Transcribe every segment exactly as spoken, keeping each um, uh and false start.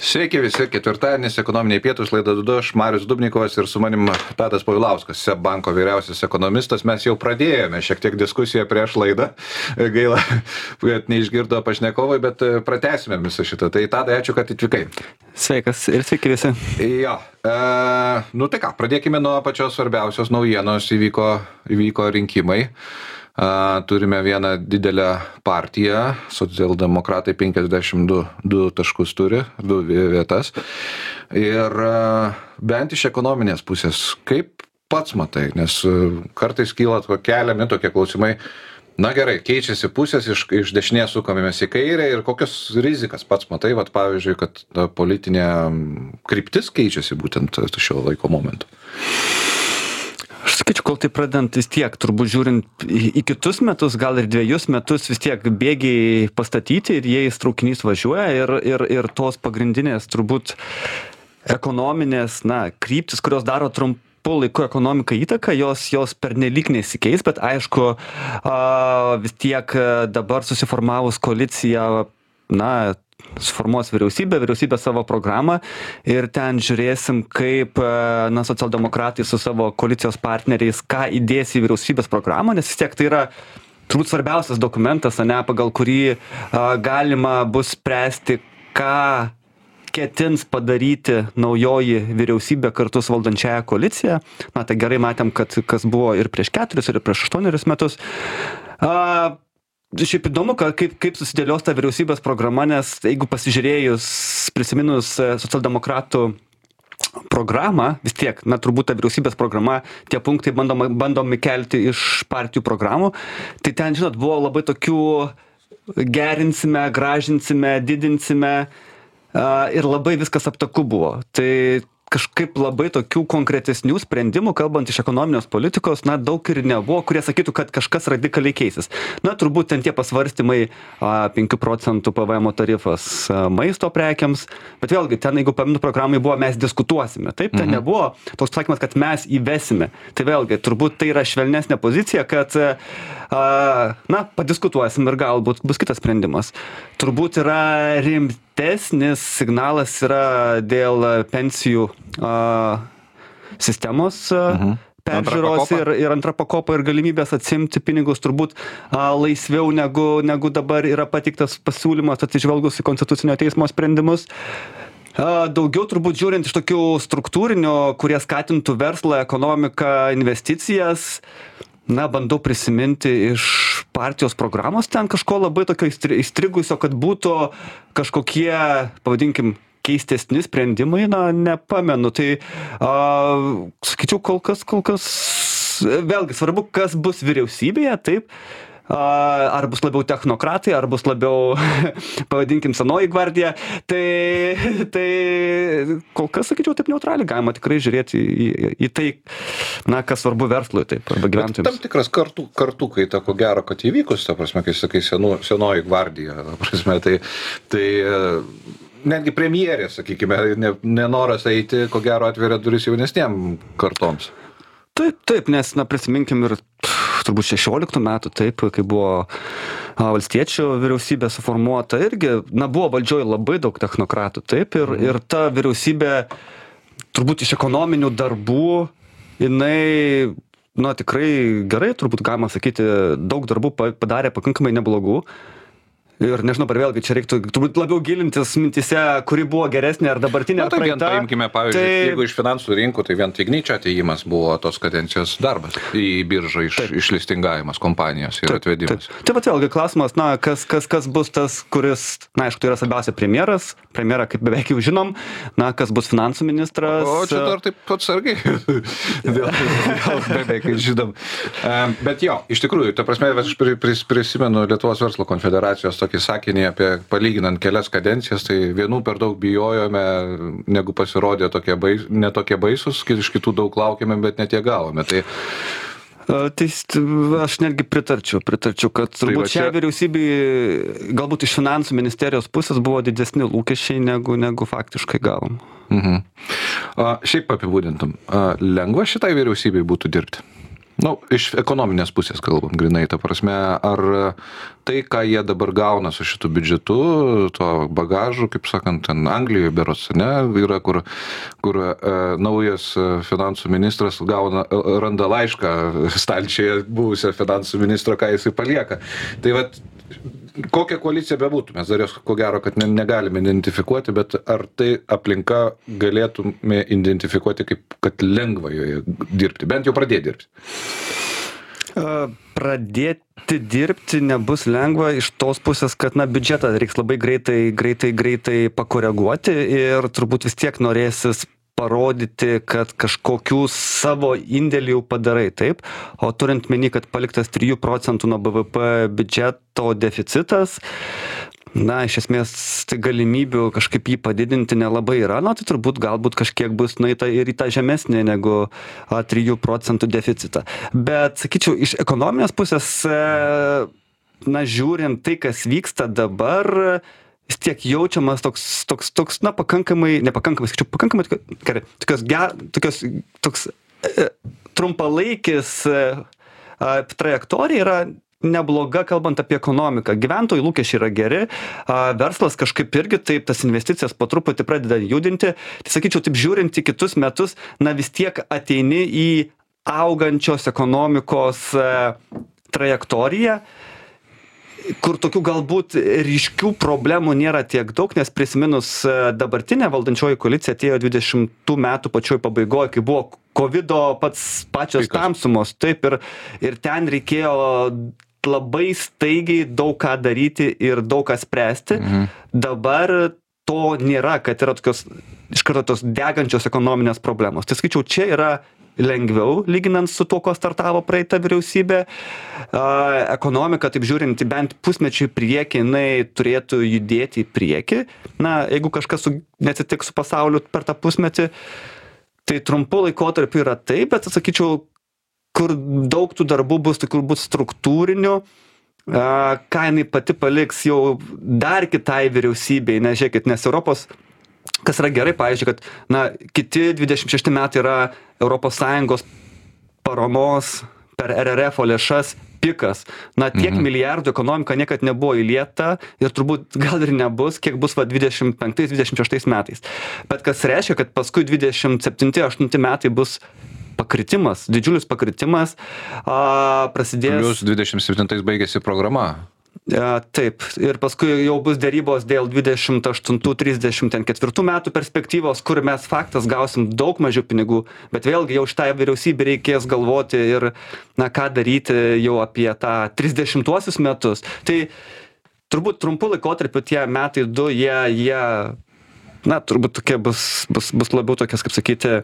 Sveiki visi, ketvirtadienis, ekonominiai pietūs, laida du, aš Marius Dubnikovas ir su manim Tadas Povilauskas, SEB banko vyriausias ekonomistas. Mes jau pradėjome šiek tiek diskusiją prieš laidą, gaila, kad neišgirdo pašnekovai, bet pratęsime visą šitą. Tai Tadai, ačiū, kad atvykai. Sveikas ir sveiki visi. Jo, e, nu tai ką, pradėkime nuo pačios svarbiausios naujienos, įvyko, įvyko rinkimai. Uh, turime vieną didelę partiją, socialdemokratai penkiasdešimt du taškus turi, du vietas. Ir uh, bent iš ekonominės pusės, kaip pats matai, nes uh, kartais kyla keliami tokie klausimai, na gerai, keičiasi pusės, iš, iš dešinės sukamėmės į kairę ir kokios rizikas pats matai, vat, pavyzdžiui, kad ta politinė kryptis keičiasi būtent šio laiko momentu. Aš sakyčiau, kol tai pradant vis tiek, turbūt žiūrint į, į kitus metus, gal ir dviejus metus vis tiek bėgiai pastatyti ir jais traukinys važiuoja ir, ir, ir tos pagrindinės turbūt ekonominės, na, kryptis, kurios daro trumpu laiku ekonomiką įtaką, jos, jos pernelyg nesikeis, bet aišku, a, vis tiek dabar susiformavus koalicija, na, suformuos vyriausybė, vyriausybė savo programą ir ten žiūrėsim, kaip na, socialdemokratai su savo koalicijos partneriais, ką įdės į vyriausybės programą, nes vis tiek tai yra turbūt svarbiausias dokumentas, ne, pagal kurį a, galima bus spręsti, ką ketins padaryti naujoji vyriausybė kartu su valdančiaja koalicija. Na, tai gerai matėm, kad kas buvo ir prieš keturis, ir prieš aštuonerius metus. A, Šiaip įdomu, kaip, kaip susidėlios ta vyriausybės programa, nes jeigu pasižiūrėjus, prisiminus socialdemokratų programą, vis tiek, na, turbūt ta vyriausybės programa, tie punktai bandoma, bandomi kelti iš partijų programų, tai ten, žinot, buvo labai tokių gerinsime, gražinsime, didinsime uh, ir labai viskas aptaku buvo. Tai kažkaip labai tokių konkretesnių sprendimų, kalbant iš ekonominės politikos, na, daug ir nebuvo, kurie sakytų, kad kažkas radikaliai keisis. Na, turbūt ten tie pasvarstymai penkių procentų P V M tarifas a, maisto prekiams, bet vėlgi, ten, jeigu pamenu programai buvo, mes diskutuosime. Taip, ten mhm. nebuvo toks sakymas, kad mes įvesime. Tai vėlgi, turbūt tai yra švelnesnė pozicija, kad, a, na, padiskutuosim ir galbūt bus kitas sprendimas. Turbūt yra rimtesnis signalas yra dėl pensijų a, sistemos a, mhm. peržiūros ir, ir antra pakopa ir galimybės atsimti pinigus turbūt a, laisviau negu, negu dabar yra pateiktas pasiūlymas atsižvelgus į Konstitucinio teismo sprendimus. A, daugiau turbūt žiūrint iš tokių struktūrinių, kurie skatintų verslą, ekonomiką, investicijas. Na, bandau prisiminti iš partijos programos ten kažko labai tokio įstrigusio, kad būtų kažkokie, pavadinkim, keistesni sprendimai, na, nepamenu. Tai, a, sakyčiau, kol kas, kol kas, vėlgi svarbu, kas bus vyriausybėje, taip. Ar bus labiau technokratai, ar bus labiau, pavadinkim, senoji gvardija, tai, tai kol kas, sakyčiau, taip neutraliai galima tikrai žiūrėti į, į, į tai, na, kas svarbu verslui, taip, arba gyventojams. Bet tam tikras kartų, kartų kaita, ko gero, kad įvykus, ta prasme, kai sakai senu, senoji gvardija, ta prasme, tai, tai netgi premjerė, sakykime, ne, nenoras eiti, ko gero, atveria duris jaunesniem kartoms. Taip, taip, nes, na, prisiminkim ir turbūt šešioliktų metų, taip, kai buvo a, valstiečių vyriausybė suformuota, irgi, na, buvo valdžioje labai daug technokratų, taip, ir, mm. ir ta vyriausybė, turbūt iš ekonominių darbų, jinai, na, tikrai gerai, turbūt galima sakyti, daug darbų padarė pakankamai neblogų. Ir nežinau, ar vėlgi čia reiktų turbūt labiau gilintis mintise, kuri buvo geresnė ar dabartinė, ar praeita. Na, tai paimkime, pavyzdžiui, tai, jeigu iš finansų rinkų, tai vien Igničio atėjimas buvo tos kadencijos darbas į biržą, iš, išlistingavimas kompanijos ir taip, atvedimas. Taip, taip, bet vėlgi klausimas, na, kas, kas, kas bus tas, kuris, na, aišku, tai yra svarbiausia premjeras, premjerą kaip beveik jau žinom, na, kas bus finansų ministras. O čia dar taip atsargiai, gal beveik žinom. Bet jo, iš tikrųjų, ta prasme, aš prisimenu Lietuvos verslo konfederacijos tokį sakinį apie palyginant kelias kadencijas, tai vienų per daug bijojome, negu pasirodė tokie bais, ne tokie baisus, iš kitų daug laukėme, bet net jie gavome. Tai Tai aš netgi pritarčiau, pritarčiau, kad turbūt tai čia... šią vyriausybį, galbūt iš finansų ministerijos pusės buvo didesni lūkesčiai, negu, negu faktiškai gavom. Mhm. A, šiaip apibūdintum, a, lengva šitai vyriausybei būtų dirbti? Nu, iš ekonominės pusės kalbam, grinai, ta prasme, ar tai, ką jie dabar gauna su šitu biudžetu, to bagažu, kaip sakant, ten Anglijoje berods, ne, yra, kur, kur e, naujas finansų ministras gauna, randa laišką stalčiuje buvusią finansų ministro, ką jisai palieka. Tai vat, kokią koaliciją bebūtų, mes dar jos ko gero, kad ne, negalime identifikuoti, bet ar tai aplinka galėtume identifikuoti, kaip, kad lengva joje dirbti, bent jau pradėti dirbti? Pradėti dirbti nebus lengva iš tos pusės, kad na, biudžetą reiks labai greitai, greitai, greitai pakoreguoti ir turbūt vis tiek norėsis parodyti, kad kažkokių savo indėlių padarai, taip, o turint meni, kad paliktas trijų procentų nuo B V P biudžeto deficitas, na, iš esmės, tai galimybių kažkaip jį padidinti nelabai yra, na, tai turbūt galbūt kažkiek bus nueita ir į tą žemesnį negu a, trijų procentų deficitą. Bet, sakyčiau, iš ekonominės pusės, e, na, žiūrint tai, kas vyksta dabar, vis tiek jaučiamas toks, toks, toks, na, pakankamai, nepakankamai, sakyčiau, pakankamai, gerai, tokios, tokios, toks e, trumpalaikis e, trajektorija yra nebloga, kalbant apie ekonomiką. Gyventojų lūkesčiai yra geri, a, verslas kažkaip irgi taip, tas investicijas po truputį pradeda judinti. Tai sakyčiau, taip žiūrint į kitus metus, na, vis tiek ateini į augančios ekonomikos e, trajektoriją, kur tokių galbūt ryškių problemų nėra tiek daug, nes prisiminus dabartinę valdančioji koalicija atėjo dvidešimtų metų pačioj pabaigoje, kai buvo kovido pats pačios tamsumos, taip, ir, ir ten reikėjo labai staigiai daug ką daryti ir daug ką spręsti. Mhm. Dabar to nėra, kad yra tokios iš karto tos degančios ekonominės problemos. Tai skaičiau, čia yra lengviau, lyginant su tuo, ko startavo praeita vyriausybė. Ekonomika, taip žiūrint, bent pusmečių į priekį, jinai turėtų judėti į priekį. Na, jeigu kažkas su, neatsitiks su pasauliu per tą pusmetį, tai trumpu laikotarpiu yra taip, bet atsakyčiau, kur daug tų darbų bus, tai kur bus struktūrinių, ką jinai pati paliks jau dar kitai vyriausybei, ne, žiūrėkit, nes Europos, kas yra gerai, pavyzdžiui, kad, na, kiti dvidešimt šešti metai yra Europos Sąjungos paramos per R R F lėšas pikas. Na, tiek mhm. milijardų ekonomika niekad nebuvo įlieta ir turbūt gal ir nebus, kiek bus va dvidešimt penktais dvidešimt šeštais metais. Bet kas reiškia, kad paskui dvidešimt septinti aštunti metai bus pakritimas, didžiulis pakritimas, a, prasidės... Plius dvidešimt septintais baigėsi programa. Ja, taip, ir paskui jau bus dėrybos dėl dvidešimt aštuntų trisdešimt ketvirtų metų perspektyvos, kur mes faktas gausim daug mažiau pinigų, bet vėlgi jau šitai vyriausybė reikės galvoti ir, na, ką daryti jau apie tą trisdešimtuosius metus. Tai turbūt trumpu laikotarpiu tie metai du, jie, jie na, turbūt tokie bus, bus, bus labiau tokias, kaip sakyti,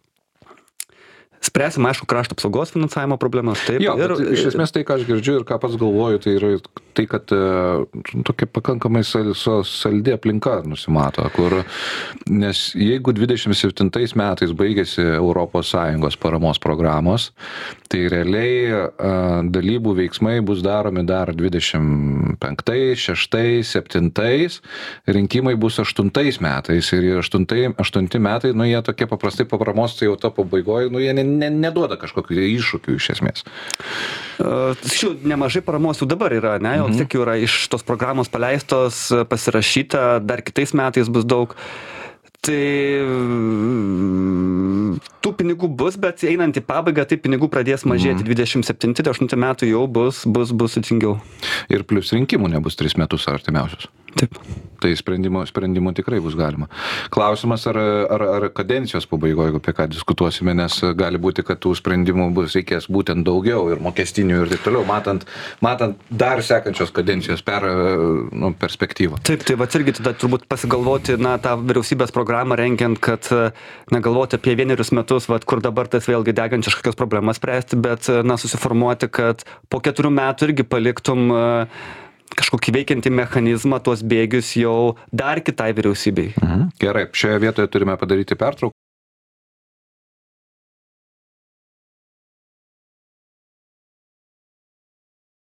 spręsim, aišku, krašto apsaugos finansavimo problemas. Taip, jo, ir, iš esmės tai, ką aš girdžiu ir ką pats galvoju, tai yra tai, kad e, tokia pakankamai sal, sal, saldi aplinka nusimato, kur, nes jeigu dvidešimt septintais metais baigėsi Europos Sąjungos paramos programos, tai realiai e, dalybų veiksmai bus daromi dar dvidešimt penktais, šeštais, septintais, rinkimai bus aštuntais metais ir aštuntai, aštunti metai, nu jie tokie paprastai paramos, tai jau to pabaigoje, nu jie ne, ne, neduoda kažkokių iššūkių iš esmės. Uh, šių nemažai paramos jau dabar yra, ne, jau mm-hmm. tik jau yra iš tos programos paleistos, pasirašyta, dar kitais metais bus daug. Tai tų pinigų bus, bet einant į pabaigą, tai pinigų pradės mažėti. Mm. dvidešimt septinti aštunti metų jau bus, bus, bus sudėtingiau. Ir plius rinkimų nebus tris metus artimiausius. Taip. Tai sprendimo, sprendimo tikrai bus galima. Klausimas, ar, ar, ar kadencijos pabaigoje, apie ką diskutuosime, nes gali būti, kad tų sprendimų bus reikės būtent daugiau ir mokestinių ir taip toliau, matant, matant dar sekančios kadencijos per, nu, perspektyvą. Taip, tai va irgi tada turbūt pasigalvoti, na, tą vyriausybės programą rengiant, kad, na, galvoti apie vienerius metus, va, kur dabar tas vėlgi degančias kažkokios problemas spręsti, bet, na, susiformuoti, kad po keturių metų irgi paliktum kažkokį veikiantį mechanizmą, tuos bėgius jau dar kitai vyriausybei. Mhm. Gerai, šioje vietoje turime padaryti pertrauką.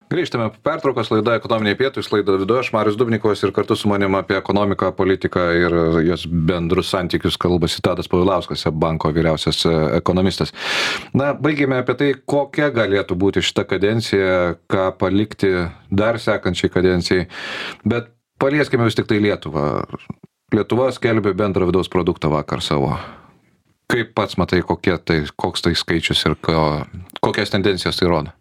Grįžtame po pertraukos, laida Ekonominiai pietūs, laida vidu, aš Marius Dubnikovas ir kartu su manim apie ekonomiką, politiką ir jos bendrus santykius kalbasi Tadas Povilauskas, banko vyriausias ekonomistas. Na, baigėme apie tai, kokia galėtų būti šita kadencija, ką palikti dar sekančiai kadencijai, bet palieskime vis tik tai Lietuvą. Lietuva skelbė bendrą vidaus produktą vakar savo. Kaip pats matai, kokie tai, koks tai skaičius ir ko, kokias tendencijas tai rodo?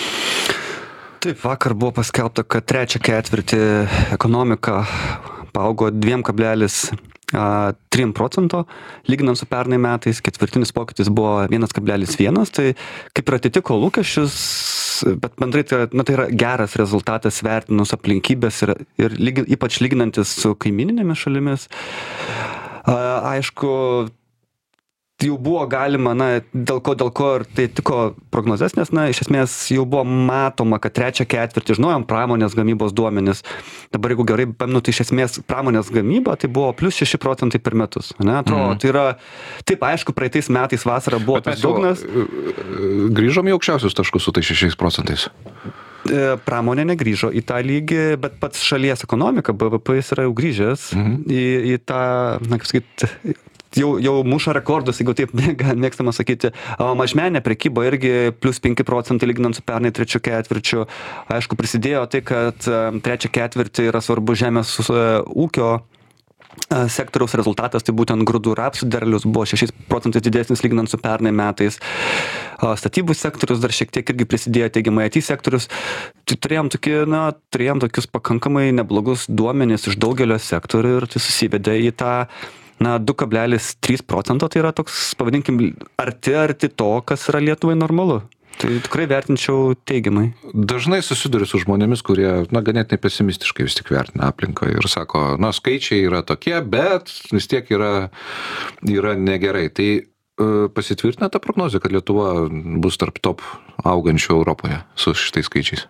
Taip, vakar buvo paskelbta, kad trečią ketvirtį ekonomika paaugo dviem kablelis trim procento, lyginant su pernai metais, ketvirtinis pokytis buvo vienas kablelis vienas, tai kaip ir atitiko lūkesčius, bet bendrai tai yra, na, tai yra geras rezultatas vertinus aplinkybės ir, ir lygi, ypač lyginantis su kaimininėmis šalimis. Aišku, jau buvo galima, na, dėl ko, dėl ko ir tai tiko prognozes, nes, na, iš esmės jau buvo matoma, kad trečią ketvirtį žinojom pramonės gamybos duomenis. Dabar, jeigu gerai pamenu, tai iš esmės pramonės gamyba, tai buvo plus šeši procentai per metus. Ne, atrodo, mm. tai yra, taip, aišku, praeitais metais vasara buvo tas dugnas. Grįžom į aukščiausius taškus su tai šešiais procentais. Pramonė negrįžo į tą lygį, bet pats šalies ekonomika, B V P yra jau grįžęs mm. į, į tą, na, kaip sakyti, Jau, jau muša rekordus, jeigu taip mėgstama sakyti. Mažmeninė prekyba irgi plus penki procentai lyginant su pernai trečiu ketvirčiu. Aišku, prisidėjo tai, kad trečią ketvirtį yra svarbu žemės ūkio sektoriaus rezultatas, tai būtent grūdų rapsų derlius buvo šešiais procentais didesnis lyginant su pernai metais. Statybų sektorius dar šiek tiek irgi prisidėjo teigiamai, I T sektorius. Tai turėjom, tokie, na, turėjom tokius pakankamai neblogus duomenis iš daugelio sektorių ir tai susivedė į tą na, du kablelis trys procento, tai yra toks, pavadinkim, arti, arti to, kas yra Lietuvai normalu. Tai tikrai vertinčiau teigiamai. Dažnai susiduriu su žmonėmis, kurie, na, ganėtinai pesimistiškai vis tik vertina aplinką ir sako, na, skaičiai yra tokie, bet vis tiek yra, yra negerai. Tai uh, pasitvirtina ta prognozė, kad Lietuva bus tarp top augančių Europoje su šitais skaičiais?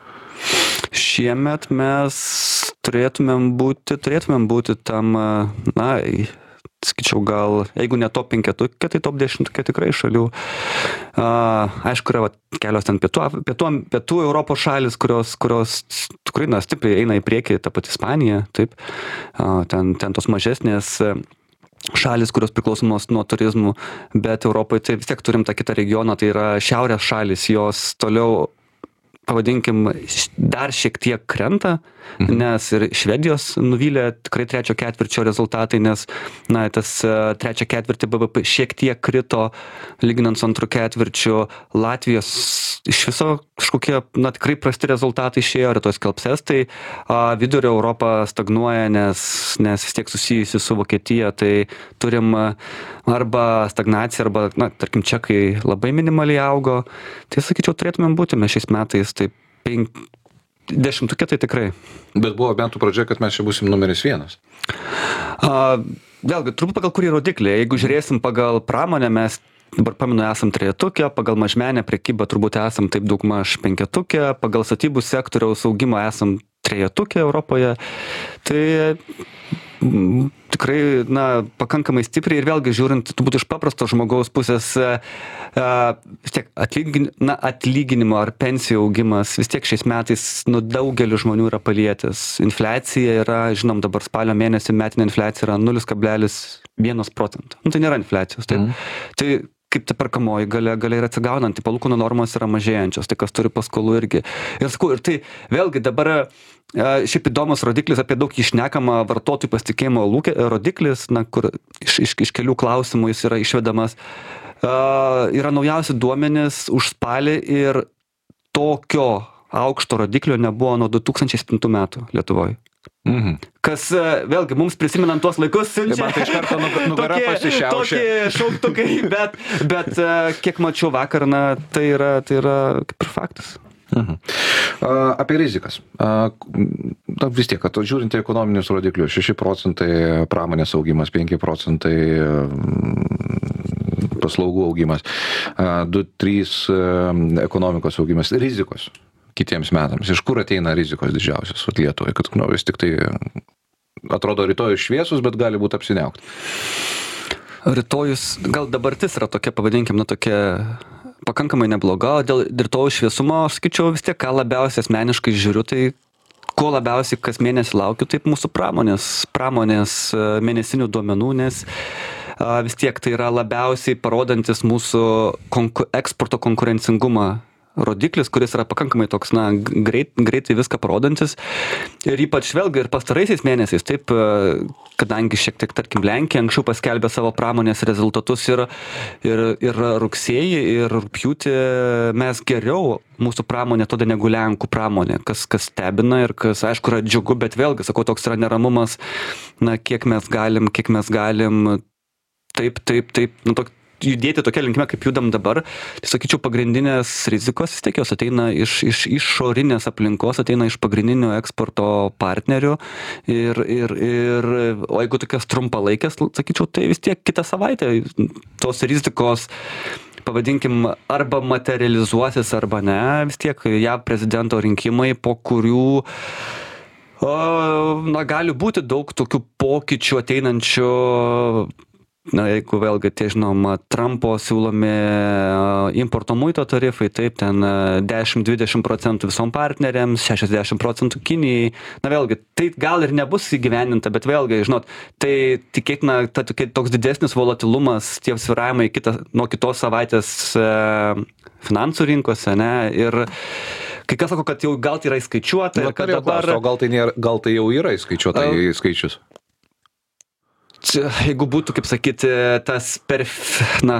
Šiemet mes turėtumėm būti, turėtumėm būti tam, na, skaičiau gal, jeigu ne top penketukė, tai top dešimtukė tikrai šalių. A, aišku, yra va, kelios ten pietų, pietų, pietų Europos šalis, kurios, kurios tikrai, na, stipriai eina į priekį, ta pati Ispanija, taip, a, ten, ten tos mažesnės šalis, kurios priklausomos nuo turizmų, bet Europoje tai vis tiek turim tą kitą regioną, tai yra šiaurės šalis, jos toliau pavadinkim, dar šiek tiek krenta, mhm. nes ir Švedijos nuvylė tikrai trečio ketvirčio rezultatai, nes, na, tas trečio ketvirtį B V P šiek tiek krito, lyginant su antru ketvirčiu. Latvijos iš viso kažkokie, na, tikrai prasti rezultatai išėjo, rytoj skelbs estai. Vidurio Europa stagnuoja, nes, nes vis tiek susijusi su Vokietija, tai turim arba stagnaciją, arba, na, tarkim, čekai labai minimaliai augo. Tai, sakyčiau, turėtumėm būti mes šiais metais, tai penk... dešimtukė tai tikrai. Bet buvo metų pradžia, kad mes čia būsim numeris vienas. A, vėlgi, turbūt pagal kurį rodiklį. Jeigu žiūrėsim pagal pramonę, mes dabar paminu esam trejetukė, pagal mažmenę prekybą turbūt esam taip daugmaž penketukė, pagal statybų sektoriaus augimą esam trejetukė Europoje. Tai m, tikrai, na, pakankamai stipriai ir vėlgi žiūrint, turbūt iš paprasto žmogaus pusės, a, vis tiek atlygin, na, atlyginimo ar pensijų augimas vis tiek šiais metais, nu, daugeliu žmonių yra palietęs. Infliacija yra, žinom, dabar spalio mėnesį metinė infliacija yra nulis kablelis vienas procento. Nu, tai nėra infliacijos. Tai, mm. tai kaip ta perkamoji galia, galia yra atsigaunanti, palūkanų normos yra mažėjančios, tai kas turi paskolų irgi. Ir sakau, ir tai vėlgi dabar šiaip įdomus rodiklis, apie daug išnekama vartotojų pasitikėjimo lūkė, rodiklis, na, kur iš, iš, iš kelių klausimų jis yra išvedamas, uh, yra naujausi duomenys už spalį ir tokio aukšto rodiklio nebuvo nuo du tūkstančiai septintų metų Lietuvoje. Mhm. Kas vėlgi mums prisimenant tuos laikus siunčia tai iš karto nugara pasišiaušia. Tokie šauktukai, bet, bet kiek mačiau vakar, na, tai yra, tai yra kaip ir faktas. Mhm. A, apie rizikas. A, na, vis tiek, kad žiūrint į ekonominius rodiklius, šeši procentai pramonės augimas, penki procentai paslaugų augimas, du trys ekonomikos augimas, rizikos kitiems metams. Iš kur ateina rizikos didžiausios Lietuvai, kad, nu, vis tik tai atrodo rytojus šviesus, bet gali būti apsiniaukti. Rytojus, gal dabartis yra tokia, pavadinkim, nu, tokia pakankamai nebloga, o dėl rytojaus šviesumo, aš sakyčiau, vis tiek, ką labiausiai asmeniškai žiūriu, tai ko labiausiai kas mėnesį laukiu, taip mūsų pramonės, pramonės mėnesinių duomenų, nes a, vis tiek tai yra labiausiai parodantis mūsų konku, eksporto konkurencingumą rodiklis, kuris yra pakankamai toks, na, greit, greitai viską parodantis. Ir ypač vėlgi ir pastaraisiais mėnesiais, taip, kadangi šiek tiek, tarkim, Lenkija anksčiau paskelbė savo pramonės rezultatus ir, ir, ir rugsėjį, ir rugpjūtį mes geriau mūsų pramonė tada negu Lenkų pramonė, kas, kas stebina ir kas, aišku, yra džiugu, bet vėlgi, sakau, toks yra neramumas, na, kiek mes galim, kiek mes galim, taip, taip, taip, nu, toks, judėti tokia linkme, kaip judam dabar, tai sakyčiau, pagrindinės rizikos vis tiek jos ateina iš, iš išorinės aplinkos, ateina iš pagrindinių eksporto partnerių ir, ir, ir o jeigu tokias trumpalaikės, sakyčiau, tai vis tiek kitą savaitę tos rizikos, pavadinkim, arba materializuosis, arba ne, vis tiek jav prezidento rinkimai, po kurių o, na, gali būti daug tokių pokyčių ateinančių. Na, jeigu vėlgi, tai žinoma, Trumpo siūlomi importo muito tarifai, taip, ten dešimt dvidešimt procentų visom partneriams, šešiasdešimt procentų Kinijai. Na, vėlgi, tai gal ir nebus įgyvendinta, bet vėlgi, žinot, tai tikėtina, ta, toks didesnis volatilumas, tie svyravimai kita, nuo kitos savaitės e, finansų rinkose, ne, ir kai kas sako, kad jau gal tai yra įskaičiuota. Na, ir kad dabar... klausia, o gal tai, nėra, gal tai jau yra įskaičiuota į skaičius? Jeigu būtų, kaip sakyti, tas perf... na,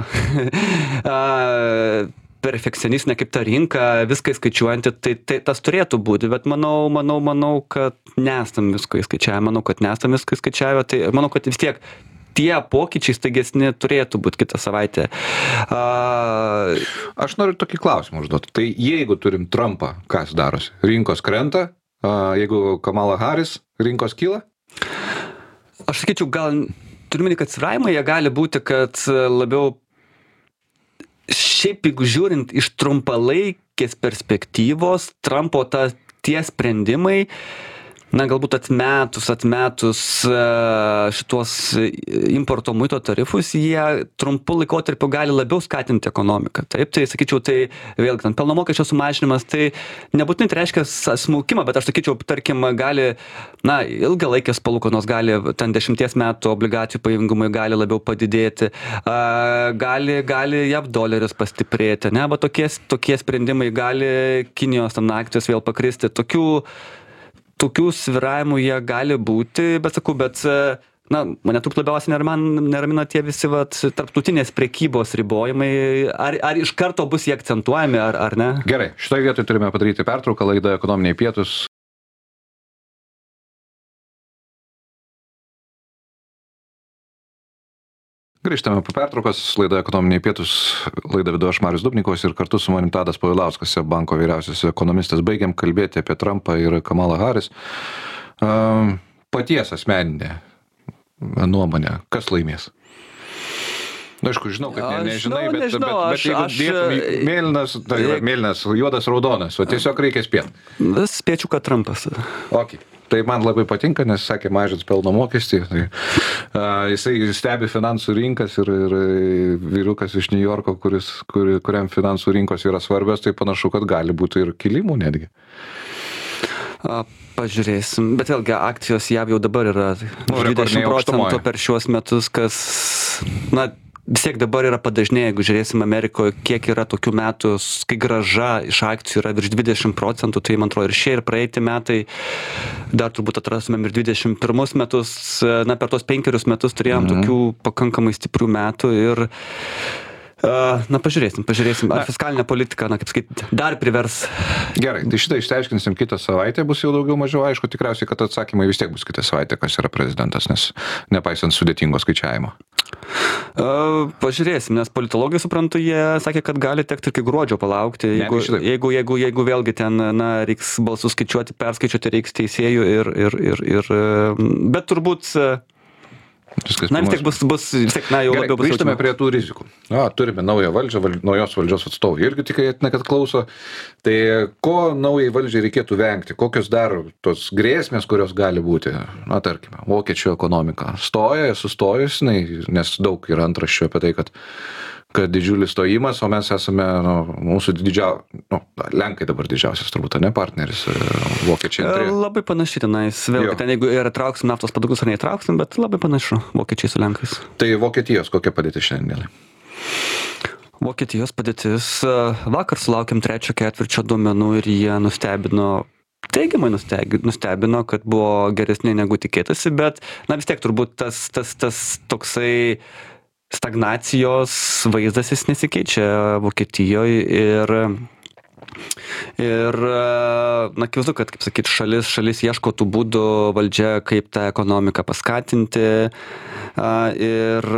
perfekcionistinė kaip ta rinka, viską įskaičiuojanti, tai, tai tas turėtų būti, bet manau, manau, manau, kad nesam visko įskaičiavę, manau, kad nesam visko įskaičiavę, tai manau, kad vis tiek tie pokyčiai staigesni turėtų būti kitą savaitę. A... Aš noriu tokį klausimą užduoti. Tai jeigu turim Trumpą, kas darosi? Rinkos krenta, a, jeigu Kamala Harris, rinkos kyla? Aš sakyčiau, gal turime, kad svyravimai jie gali būti, kad labiau šiaip, jeigu žiūrint iš trumpalaikės perspektyvos, Trumpo ta, tie sprendimai, na, galbūt atmetus, atmetus šitos importo muito tarifus, jie trumpu laikotarpiu gali labiau skatinti ekonomiką. Taip, tai sakyčiau, tai vėlgi, ten pelno mokesčio sumažinimas, tai nebūtinai tai reiškia smulkimą, bet aš sakyčiau, tarkim, gali, na, ilgalaikės palūkanos gali, ten dešimties metų obligacijų pajamingumai gali labiau padidėti, gali, gali jav doleris pastiprėti, ne, bet tokie, tokie sprendimai gali Kinijos ten akcijos vėl pakristi, tokių Tokių svyravimų jie gali būti, bet sakau, bet, na, mane taip labiausiai neramina, neramina tie visi, vat, tarptautinės prekybos ribojimai, ar, ar iš karto bus jie akcentuojami, ar, ar ne? Gerai, šitoje vietoje turime padaryti pertrauką, laida Ekonominiai pietūs. Grįžtame po pertraukos, laida Ekonominiai pietūs, laida vedu aš Marius Dubnikovas ir kartu su manim Tadas Povilauskas, banko vyriausiasis ekonomistas. Baigiam kalbėti apie Trumpą ir Kamala Harris. Paties asmeninė nuomonė, kas laimės? Na, aišku, žinau, kad ne, nežinai, žinau, bet, nežinau, bet, bet aš, jeigu aš, dėtum mėlynas, tai yra mėlynas, juodas, raudonas, o tiesiog reikia spėti. Spėčiau, kad Trumpas. Ok. Tai man labai patinka, nes sakė mažins pelno mokestį. Tai, uh, jisai stebi finansų rinkas ir, ir vyrukas iš New Yorko, kuris, kur, kuriam finansų rinkos yra svarbios, tai panašu, kad gali būti ir kilimų netgi. A, pažiūrėsim, bet vėlgi akcijos jav jau dabar yra dvidešimt procentų per šiuos metus, kas, na, vis tiek dabar yra padažnėję, jeigu žiūrėsim Amerikoje, kiek yra tokių metų, kai grąža iš akcijų yra virš dvidešimt procentų, tai man atrodo ir šie ir praeiti metai, dar turbūt atrastumėm ir dvidešimt pirmus metus, na, per tos penkerius metus turėjom mhm. tokių pakankamai stiprių metų ir na, pažiūrėsim, pažiūrėsim, ar fiskalinė politika, na, kaip sakyti, dar privers. Gerai, tai šitą išsiaiškinsim kitą savaitę, bus jau daugiau mažiau aišku, tikriausiai, kad atsakymai vis tiek bus kitą savaitę, kas yra prezidentas, nes nepaisant sudėtingo skaičiavimo. Uh, pažiūrėsim, nes politologai, suprantu, jie sakė, kad gali tekti iki gruodžio palaukti, jeigu, ne, jeigu, jeigu, jeigu vėlgi ten, na, reiks balsus skaičiuoti, perskaičiuoti reiks teisėjų ir, ir, ir, ir bet turbūt Viskas na, vis tiek bus, bus vis tiek, na, jau Gerai, labiau bus. Grįžtame prie tų rizikų. Na, turime naują valdžią, val, naujos valdžios atstovų. Irgi tikėtina, kad klauso. Tai ko naujai valdžiai reikėtų vengti? Kokios dar tos grėsmės, kurios gali būti? Na, tarkime, vokiečių ekonomika stoja, sustojus, nes daug yra antraščių apie tai, kad kad didžiulis stojimas, o mes esame, nu, mūsų didžiausias, nu, Lenkai dabar didžiausias turbūt, ne partneris, vokiečiai. Tai... Labai panašiai tenais, vėl, ten jeigu ir trauksim naftos produktus ar neįtrauksim, bet labai panašu, vokiečiai su Lenkais. Tai Vokietijos kokia padėtis šiandien? Vokietijos padėtis, vakar sulaukėm trečio ketvirčio duomenų ir jie nustebino, teigiamai nustebino, kad buvo geresnė negu tikėtasi, bet, na vis tiek turbūt tas, tas, tas toksai stagnacijos vaizdas jis nesikeičia Vokietijoje ir, ir, na, akivaizdu, kad, kaip sakyt, šalis, šalis ieško tų būdų valdžia, kaip tą ekonomiką paskatinti ir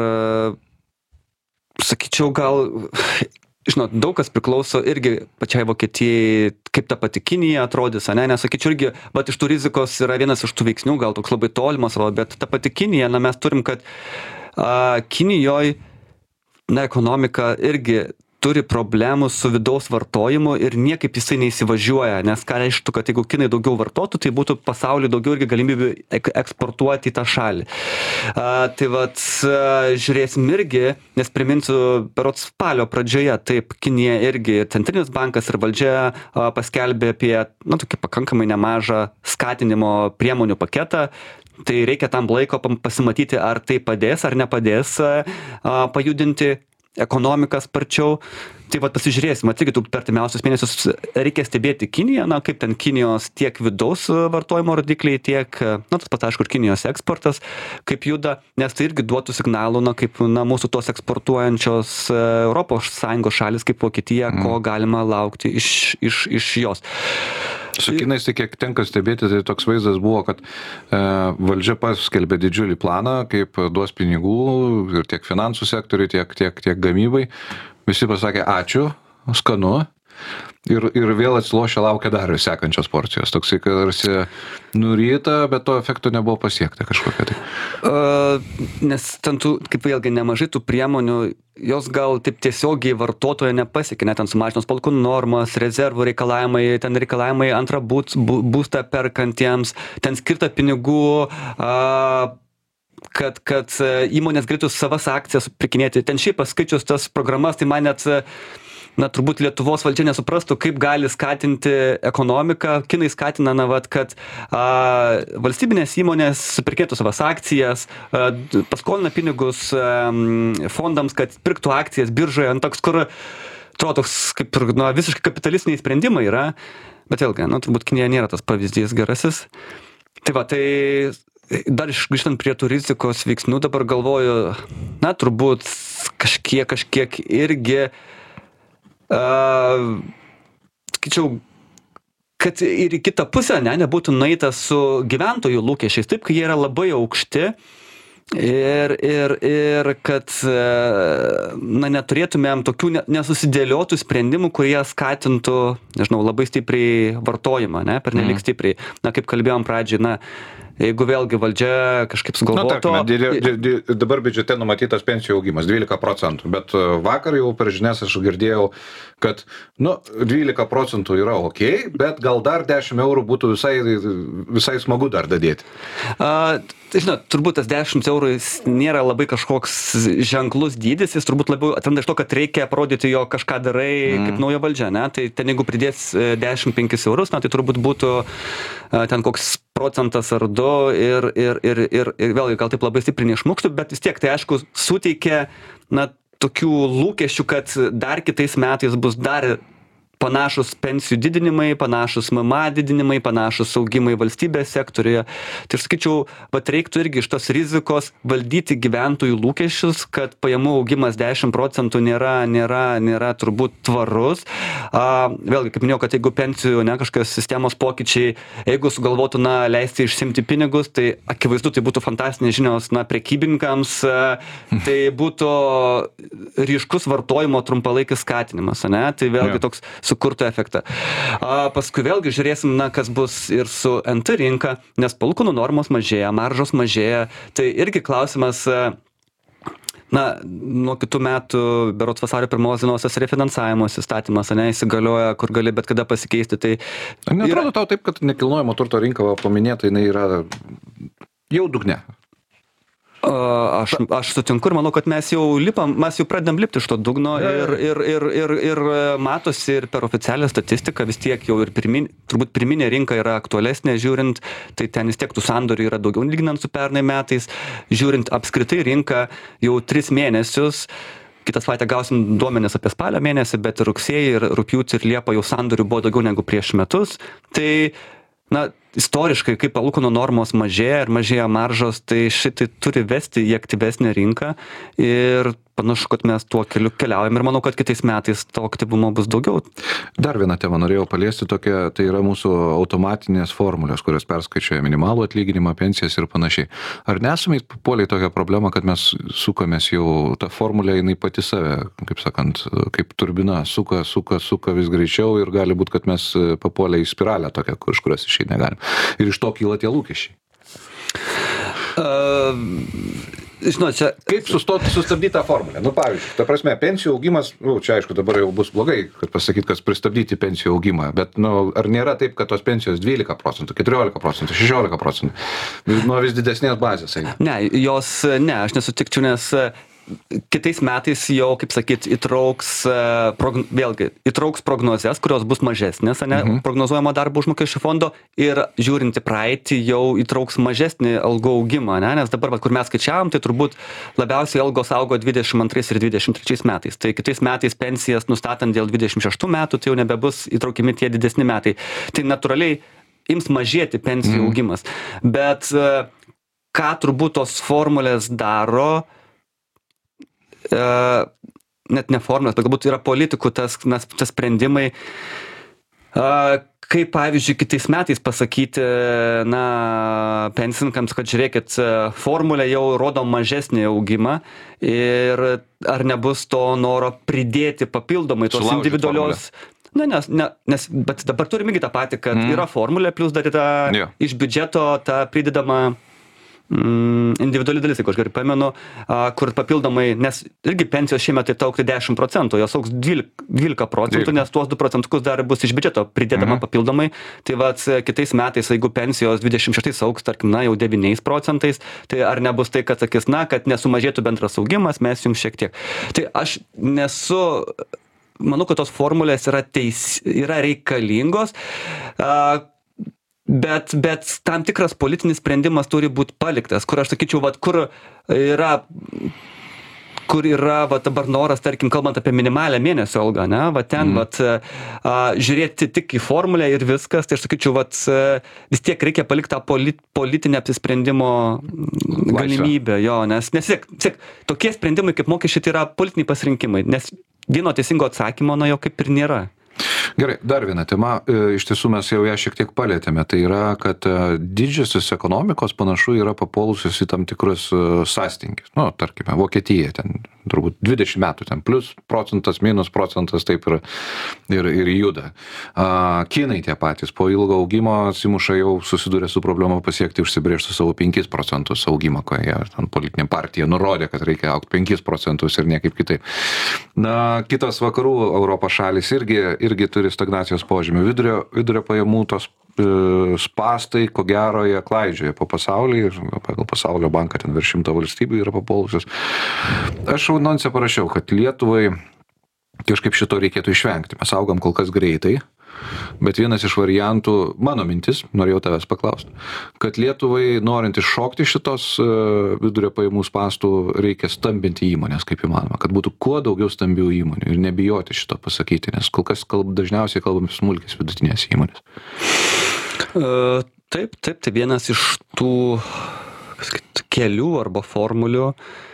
sakyčiau, gal, žinot, daug kas priklauso irgi pačiai Vokietijai, kaip ta pati Kinija atrodys, ne, nes sakyčiau irgi, bet iš tų rizikos yra vienas iš tų veiksnių, gal toks labai tolimas, bet ta pati Kinija, na, mes turim, kad a, Kinijoj, na, ekonomika irgi turi problemų su vidaus vartojimu ir niekaip jisai neįsivažiuoja, nes ką reiškia, kad jeigu kinai daugiau vartotų, tai būtų pasaulyje daugiau irgi galimybių ek eksportuoti į tą šalį. A, tai vat, a, žiūrėsim irgi, nes priminsiu, berods spalio pradžioje, taip, Kinija irgi, Centrinis bankas ir valdžia a, paskelbė apie, na, tokį pakankamai nemažą skatinimo priemonių paketą. Tai reikia tam laiko pasimatyti, ar tai padės ar nepadės a, pajudinti ekonomiką sparčiau. Tai vat pasižiūrėsim, irgi per artimiausius mėnesius reikia stebėti Kiniją, na, kaip ten Kinijos tiek vidaus vartojimo rodikliai, tiek, na, tas pat aišku, ir Kinijos eksportas, kaip juda, nes tai irgi duotų signalų, na, kaip, na, mūsų tos eksportuojančios Europos Sąjungos šalis, kaip Vokietija, mm. ko galima laukti iš, iš, iš jos. Su Kinais, tai kiek tenka stebėti, tai toks vaizdas buvo, kad e, valdžia paskelbė didžiulį planą, kaip duos pinigų ir tiek finansų sektoriui, tiek, tiek, tiek gamybai. Visi pasakė ačiū, skanu. Ir, ir vėl atsilošia laukia dar sekančios porcijos. Toksai, kad tarsi nuryta, bet to efekto nebuvo pasiekta kažkokia tai. Uh, nes ten tų, kaip vėlgi, nemažai tų priemonių, jos gal taip tiesiogiai vartotojo nepasiekia, net ten sumažinos palūkanų normas, rezervų reikalavimai, ten reikalavimai antrą būt, būstą perkantiems, ten skirta pinigų, uh, kad, kad įmonės galėtų savas akcijas prikinėti. Ten šiaip paskaičius tas programas, tai man net na, turbūt Lietuvos valdžia nesuprastų, kaip gali skatinti ekonomiką. Kinai skatina, na, vat, kad a, valstybinės įmonės supirkėtų savas akcijas, a, paskolina pinigus a, fondams, kad pirktų akcijas biržoje, ant toks, kur atrodo toks kaip ir, na, visiškai kapitalistiniai sprendimai yra, bet vėlgi, na, turbūt Kinija nėra tas pavyzdys gerasis. Tai va, tai dar išgrįžtant prie tų rizikos veiksnių, dabar galvoju, na, turbūt kažkiek, kažkiek irgi Uh, skaičiau, kad ir į kitą pusę, ne, nebūtų nueita su gyventojų lūkesčiais, taip, kai jie yra labai aukšti ir, ir, ir kad na, neturėtumėm tokių nesusidėliotų sprendimų, kurie skatintų, nežinau, labai stipriai vartojimą, ne, per nelik stipriai. Na, kaip kalbėjom pradžiai, na, jeigu vėlgi valdžia kažkaip sugalvotų... Na, tarkime, dabar biudžete numatytas pensijų augimas dvylika procentų, bet vakar jau per žinias aš girdėjau, kad, nu, dvylika procentų yra ok, bet gal dar dešimt eurų būtų visai, visai smagu dar dadėti. A, tai žinot, turbūt tas dešimt eurų nėra labai kažkoks ženklus dydis, jis turbūt labiau atranda iš to, kad reikia parodyti, jo kažką darai mm. kaip nauja valdžia, ne? Tai ten jeigu pridės dešimt penkis eurus, na, tai turbūt būtų a, ten koks procentas ar du ir, ir, ir, ir, ir vėlgi gal taip labai stipriai neišmukštų, bet vis tiek tai aišku suteikia, na, tokių lūkesčių, kad dar kitais metais bus dar panašus pensijų didinimai, panašus M M A didinimai, panašus augimai valstybės sektoriuje. Tai aš sakyčiau, vat reiktų irgi iš tos rizikos valdyti gyventojų lūkesčius, kad pajamų augimas dešimt procentų nėra, nėra, nėra turbūt tvarus. A, vėlgi, kaip minėjau, kad jeigu pensijų, ne, kažkokios sistemos pokyčiai, jeigu sugalvotų, na, leisti išsimti pinigus, tai akivaizdu, tai būtų fantastinės žinios, na, prekybininkams, tai būtų ryškus vartojimo trumpalaikis skatinimas, ne? Tai vėlgi toks sukurtų efektą. A, paskui vėlgi žiūrėsim, na, kas bus ir su N T rinka, nes palūkanų normos mažėja, maržos mažėja, tai irgi klausimas, na, nuo kitų metų, berods vasario pirmos dienos tas refinansavimo įstatymas, ne, įsigalioja, kur gali bet kada pasikeisti. Tai neatrodo yra... tau taip, kad nekilnojamo turto rinka paminėta, jinai yra jau dugne. Aš, aš sutinku ir manau, kad mes jau lipam, mes jau pradedam lipti iš to dugno ir, ir, ir, ir, ir matosi ir per oficialią statistiką vis tiek jau ir pirmin, turbūt pirminė rinka yra aktualesnė žiūrint, tai ten vis tiek tų sandorių yra daugiau lyginant su pernai metais, žiūrint apskritai rinką jau tris mėnesius. Kitą savaitę gausim duomenis apie spalio mėnesį, bet rugsėjį ir rugpjūtį ir liepą jau sandorių buvo daugiau negu prieš metus. Tai, na, istoriškai, kaip palūkanų normos mažėja ir mažėja maržos, tai šitai turi vesti į aktyvesnę rinką ir panašu, kad mes tuo keliu keliaujam ir manau, kad kitais metais to aktyvumo bus daugiau. Dar vieną temą norėjau paliesti tokia, tai yra mūsų automatinės formulės, kurios perskaičiuoja minimalų atlyginimą, pensijas ir panašiai. Ar nesame papuolę į tokią problemą, kad mes sukamės jau, ta formulė jinai pati save, kaip sakant, kaip turbina, suka, suka, suka vis greičiau ir gali būti, kad mes papuolę į spiralę tokią, iš kurios išeiti negalim. Ir iš to kyla tie lūkesčiai. Uh, žinot, čia... Kaip sustoti, sustabdyti tą formulę? Nu, pavyzdžiui, ta prasme, pensijų augimas, nu, čia aišku, dabar jau bus blogai, kad pasakyti, kad pristabdyti pensijų augimą, bet, nu, ar nėra taip, kad tos pensijos dvylika procentų, keturiolika procentų, šešiolika procentų, nuo vis didesnės bazės eina? Ne, jos, ne, aš nesutikčiau, nes kitais metais jau, kaip sakyt, įtrauks, progn, vėlgi, įtrauks prognozes, kurios bus mažesnės, ne, mhm. prognozuojamo darbo užmokesčio fondo ir žiūrint į praeitį jau įtrauks mažesnį algų augimą, ne, nes dabar, va, kur mes skaičiavom, tai turbūt labiausiai algos augo dvidešimt antrais ir dvidešimt trečiais metais. Tai kitais metais pensijas nustatant dėl dvidešimt šeštų metų, tai jau nebebus įtraukiami tie didesni metai. Tai natūraliai ims mažėti pensijų mhm. augimas. Bet ką turbūt tos formulės daro, Uh, net ne formulės, bet galbūt yra politikų tas, nas, tas sprendimai, uh, kaip pavyzdžiui kitais metais pasakyti, na, pensininkams, kad žiūrėkit, formulė jau rodo mažesnį augimą ir ar nebus to noro pridėti papildomai tos Sulaužyt individualios... Ne, nes, ne, nes, bet dabar turime irgi tą patį, kad mm. yra formulė, plus dar yra yeah. iš biudžeto ta pridedama Mm, individuali dalis, jeigu aš gerai pamenu, a, kur papildomai, nes irgi pensijos šiemet tai augti dešimt procentų, jos augs dvylika procentų, nes tuos du procentus dar bus iš biudžeto pridedama mhm. papildomai. Tai vat kitais metais, jeigu pensijos dvidešimt šeštais augs, tarkim, na, jau devyniais procentais, tai ar nebus tai, kad sakys, na, kad nesumažėtų bendras augimas, mes jums šiek tiek. Tai aš nesu... Manau, kad tos formulės yra, teis, yra reikalingos, a, Bet, bet tam tikras politinis sprendimas turi būti paliktas, kur aš sakyčiau, vat, kur yra, kur yra vat, dabar noras, tarkim, kalbant apie minimalę mėnesio algą, ne, vat ten, mm. vat, a, žiūrėti tik į formulę ir viskas, tai aš sakyčiau, vat, vis tiek reikia palikti tą polit, politinę apsisprendimo galimybę, jo, nes, nes siek, siek, tokie sprendimai kaip mokesčiai tai yra politiniai pasirinkimai, nes vieno teisingo atsakymo, na, jo kaip ir nėra. Gerai, dar viena tema, iš tiesų mes jau ją šiek tiek palėtėme, tai yra, kad didžiosios ekonomikos panašu yra papolusios į tam tikrus sąstingius. Nu, tarkime, Vokietija ten turbūt dvidešimt metų ten plus procentas, minus procentas, taip ir, ir, ir juda. A, Kinai tie patys po ilgo augimo atsimuša jau susidūrė su problema pasiekti užsibrėžtų savo penkis procentus augimą, ko jie ten politinė partija nurodė, kad reikia augti penkis procentus ir niekaip kitaip. Na, kitos vakarų Europos šalis irgi, irgi turi stagnacijos požymių. Vidurio, vidurio pajamų tos e, spastai, ko gero, jie klaidžioja po pasaulį ir pagal pasaulio banką ten virš šimto valstybių yra papolusios. Aš anonse parašiau, kad Lietuvai kažkaip šito reikėtų išvengti. Mes augam kol kas greitai, bet vienas iš variantų, mano mintis, norėjau tavęs paklausti, kad Lietuvai, norint iššokti šitos vidurio pajamų spastų, reikia stambinti įmonės, kaip įmanoma, kad būtų kuo daugiau stambių įmonių ir nebijoti šito pasakyti, nes kol kas kalb, dažniausiai kalbame smulkės vidutinės įmonės. Uh, taip, taip, tai vienas iš tų sakyt, kelių arba formulių,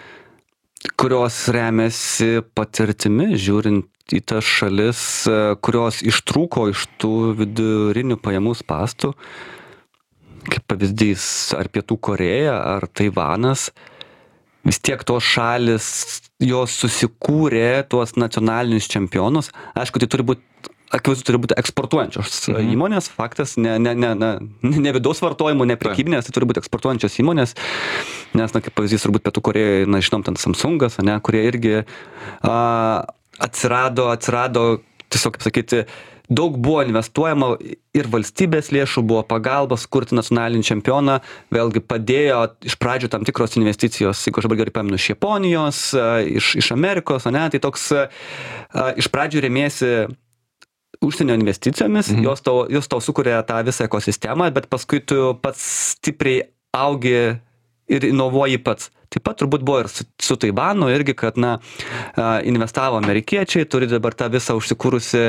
kurios remiasi patirtimi, žiūrint į tas šalis, kurios ištrūko iš tų vidurinių pajamų spastų, kaip pavyzdys ar Pietų Korėja, ar Taivanas, vis tiek tos šalis, jos susikūrė tuos nacionalinius čempionus. Aišku, tai turi būti, akivaizdu, turi būti eksportuojančios mhm. įmonės, faktas, ne, ne, ne, ne, ne vidaus vartojimo, ne prekybinės, tai turi būti eksportuojančios įmonės, nes, na, kaip pavyzdys, turbūt Pietų Korėjoje, na, žinom, ten Samsungas, ne, kurie irgi a, atsirado, atsirado, tiesiog, kaip sakyti, daug buvo investuojama ir valstybės lėšų, buvo pagalbos kurti nacionalinį čempioną, vėlgi padėjo iš pradžių tam tikros investicijos, jeigu aš dabar gerai pamenu, iš Japonijos, iš, iš Amerikos, ne, tai toks iš pradžių rėmėsi užsienio investicijomis, mhm. jos, tau, jos tau sukuria tą visą ekosistemą, bet paskui tu pats stipriai augi ir inovuoji pats. Taip pat turbūt buvo ir su, su Taivanu irgi, kad, na, investavo amerikiečiai, turi dabar tą visą užsikūrusi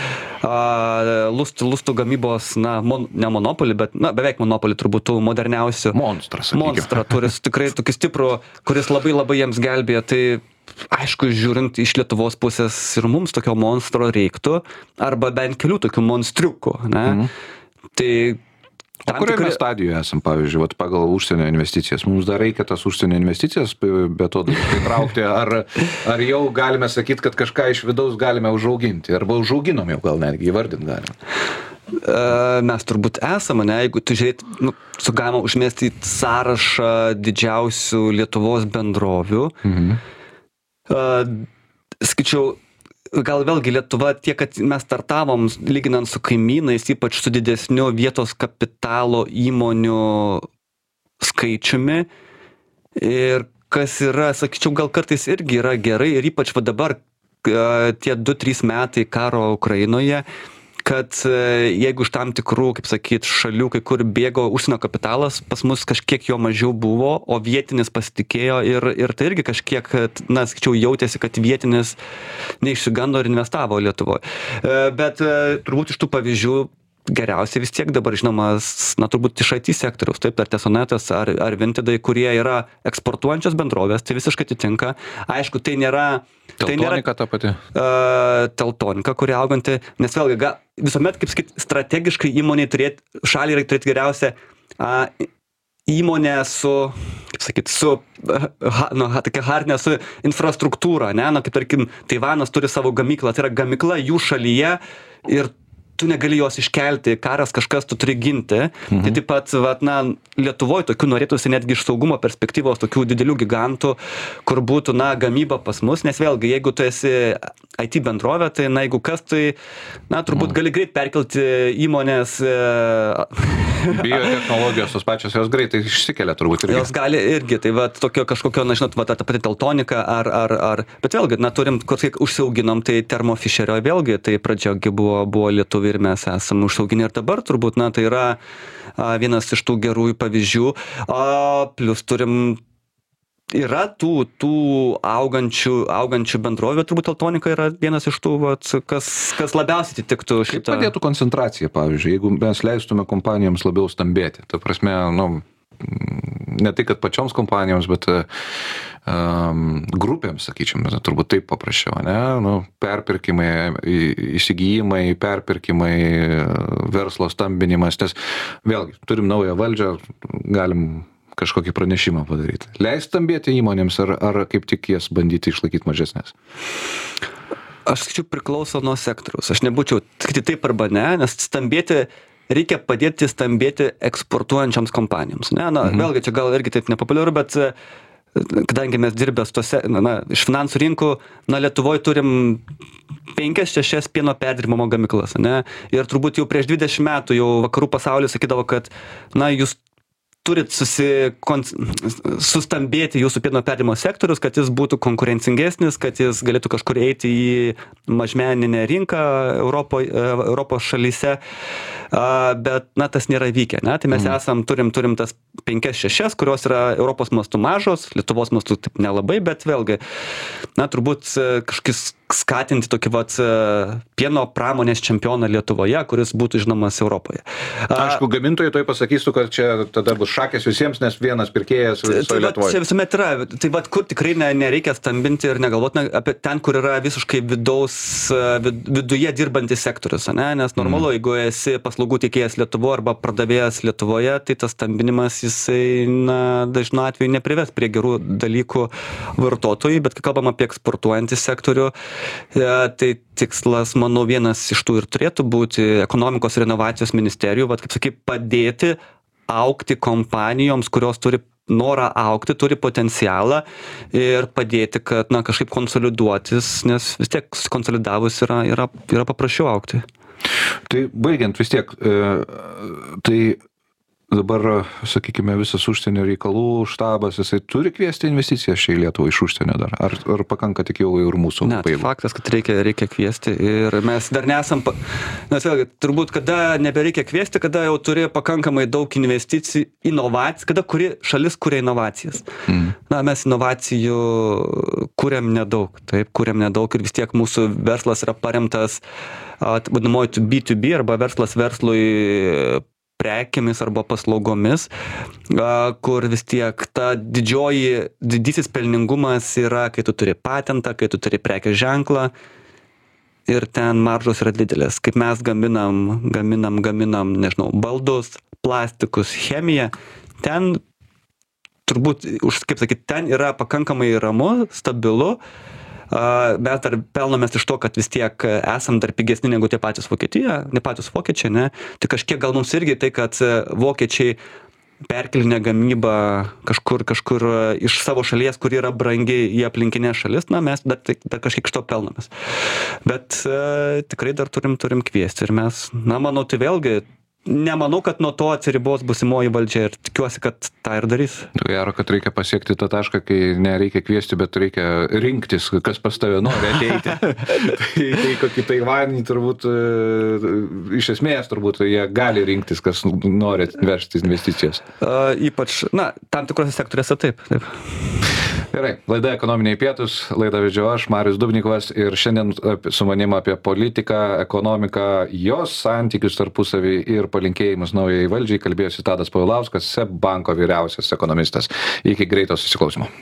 lustų, lustų gamybos, na, mon, ne monopolį, bet, na, beveik monopolį turbūt tų moderniausių. Monstras, sakykime. Monstrą turi tikrai tokį stiprų, kuris labai labai jiems gelbėja. Tai, aišku, žiūrint iš Lietuvos pusės ir mums tokio monstro reiktų, arba bent kelių tokių monstriukų, ne? Mhm. Tai O kurioje tikrai... stadijoje esam, pavyzdžiui, vat, pagal užsienio investicijas? Mums dar reikia tas užsienio investicijas be to pritraukti, ar, ar jau galime sakyti, kad kažką iš vidaus galime užauginti, arba užauginom jau gal netgi įvardinti galime? Mes turbūt esame, ne, jeigu tu žiūrėt, nu, su galima užmesti į sąrašą didžiausių Lietuvos bendrovių. Mhm. Uh, skaičiau, gal vėlgi Lietuva tiek, kad mes startavom lyginant su kaimynais, ypač su didesniu vietos kapitalo įmonių skaičiumi. Ir kas yra, sakyčiau, gal kartais irgi yra gerai ir ypač va dabar tie du trys metai karo Ukrainoje, kad jeigu iš tam tikrų, kaip sakyt, šalių, kai kur bėgo užsienio kapitalas, pas mus kažkiek jo mažiau buvo, o vietinis pasitikėjo ir, ir tai irgi kažkiek, na, sakyčiau, jautėsi, kad vietinis neišsigando ir investavo Lietuvoje. Bet turbūt iš tų pavyzdžių geriausiai vis tiek dabar žinomas, na, turbūt iš I T sektoriaus, taip, ar Tesonetas, ar, ar Vintidai, kurie yra eksportuojančios bendrovės, tai visiškai atitinka. Aišku, tai nėra... Tai Teltonika nėra, ta pati. Uh, teltonika, kuri auganti, nes vėlgi, ga, visuomet, kaip sakyt, strategiškai įmoniai turėti, šaliai reikia turėti geriausią uh, įmonę su, kaip sakyt, su, uh, ha, nu, tokia hardinė, su infrastruktūra, ne, na, kaip tarkim, Taivanas turi savo gamyklą, tai yra gamykla jų šalyje ir tu negali jos iškelti, karas kažkas tu turi ginti. Mhm. Tai taip pat, vat, na, Lietuvoje tokių norėtųsi netgi iš saugumo perspektyvos tokių didelių gigantų, kur būtų, na, gamyba pas mus, nes vėlgi, jeigu tu esi I T bendrovė, tai, na, jeigu kas, tai, na, turbūt mhm. gali greit perkelti įmonės. Biotechnologijos, tos pačios, jos greitai išsikelia turbūt irgi. Jos gali irgi, tai va, tokio kažkokio, na, žinot, va, ta pati teltonika, ar, ar, ar, bet vėlgi, na, turim, kur kiek užsiauginom, tai Thermo Fisherio vėlgi, tai pradžiogi buvo, buvo lietuvių ir mes esame užsauginę ir dabar turbūt, na, tai yra a, vienas iš tų gerųjų pavyzdžių, a, plus turim, yra tų, tų augančių, augančių bendrovių, turbūt teltonika yra vienas iš tų, vat, kas, kas labiausiai atitiktų šitą. Kaip padėtų koncentracija, pavyzdžiui, jeigu mes leistume kompanijoms labiau stambėti, ta prasme, nu, ne tai, kad pačioms kompanijoms, bet um, grupėms, sakyčiau, turbūt taip paprasčiau, ne? Nu, perpirkimai, įsigijimai, perpirkimai, verslo stambinimas, nes vėlgi, turim naują valdžią, galim kažkokį pranešimą padaryti. Leist stambėti įmonėms ar, ar kaip tik jas bandyti išlaikyti mažesnės? Aš sakyčiau, priklauso nuo sektoriaus. Aš nebūčiau tik taip arba ne, nes stambėti reikia padėti stambėti eksportuojančioms kompanijoms. Ne, na, mhm. vėlgi, čia gal irgi taip nepopuliaru, bet kadangi mes dirbės tose, na, na, iš finansų rinkų, na, Lietuvoje turim penkias, šešias pieno perdirbimo gamyklas, ne, ir turbūt jau prieš dvidešimt metų jau vakarų pasaulis sakydavo, kad, na, jūs turit susikon... sustambėti jūsų pieno perdirbimo sektorius, kad jis būtų konkurencingesnis, kad jis galėtų kažkur eiti į mažmeninę rinką Europo, Europos šalyse, bet, na, tas nėra vykę, ne? Tai mes mm. esam, turim, turim tas penkias, šešias, kurios yra Europos mastu mažos, Lietuvos mastu taip nelabai, bet vėlgi, na, turbūt kažkis skatinti tokį vat pieno pramonės čempioną Lietuvoje, kuris būtų žinomas Europoje. Aišku, gamintojai toj pasakysiu, kad čia tada bus šakės visiems, nes vienas pirkėjas visoje Lietuvoje. Čia visuomet yra. Tai vat, kur tikrai ne, nereikia stambinti ir negalvoti apie ten, kur yra visiškai vidaus, vid, viduje dirbantis sektorius, ne? Nes normalu, mm. jeigu esi paslaugų tiekėjas Lietuvoje arba pardavėjas Lietuvoje, tai tas stambinimas jisai, na, dažnu atveju neprives prie gerų dalykų vartotojai, bet kai kalbam apie eksportuojantį sektorių, tai tikslas, manau, vienas iš tų ir turėtų būti ekonomikos ir inovacijos ministerijų, vat, kaip sakai, padėti augti kompanijoms, kurios turi norą augti, turi potencialą ir padėti, kad, na, kažkaip konsoliduotis, nes vis tiek konsolidavus yra, yra, yra paprasčiau augti. Tai baigiant vis tiek, tai dabar, sakykime, visas užsienio reikalų štabas, jisai turi kviesti investicijas čia į Lietuvą iš užsienio dar? Ar, ar pakanka tik jau ir mūsų ne, pajėgų? Faktas, kad reikia, reikia kviesti ir mes dar nesam, pa... nes vėlgi, turbūt kada nebereikia kviesti, kada jau turi pakankamai daug investicijų, inovacijų, kada kuri šalis kuria inovacijas. Mm. Na, mes inovacijų kuriam nedaug, taip, kuriam nedaug ir vis tiek mūsų verslas yra paremtas vadinamoju B to B arba verslas verslui prekėmis arba paslaugomis, kur vis tiek ta didžioji, didysis pelningumas yra, kai tu turi patentą, kai tu turi prekės ženklą ir ten maržos yra didelės. Kaip mes gaminam, gaminam, gaminam, nežinau, baldus, plastikus, chemiją, ten turbūt, kaip sakyt, ten yra pakankamai ramu, stabilu. Mes dar pelnomės iš to, kad vis tiek esam dar pigesni negu tie patys Vokietija, ne patys vokiečiai, ne? Tai kažkiek gal mums irgi tai, kad vokiečiai perkelinė gamybą kažkur, kažkur iš savo šalies, kur yra brangi į aplinkinę šalis, na, mes dar, dar kažkiek iš to pelnomės. Bet e, tikrai dar turim, turim kviesti ir mes, na, manau, tai vėlgi, nemanau, kad nuo to atsiribos busimoji valdžia ir tikiuosi, kad tą ir darys. Gero, kad reikia pasiekti tą tašką, kai nereikia kviesti, bet reikia rinktis, kas pas tave nori ateiti. tai, tai kokį Taivanį turbūt, iš esmės turbūt, jie gali rinktis, kas nori vežti investicijas. Uh, ypač, na, tam tikrose sektoriuose taip, taip. Gerai, laida Ekonominiai pietūs, laidą vedžiau aš, Marius Dubnikovas, ir šiandien su manim apie politiką, ekonomiką, jos santykius tarpusavį ir palinkėjimus naujai valdžiai kalbėjosi Tadas Povilauskas, SEB banko vyriausias ekonomistas. Iki greito susiklausimo.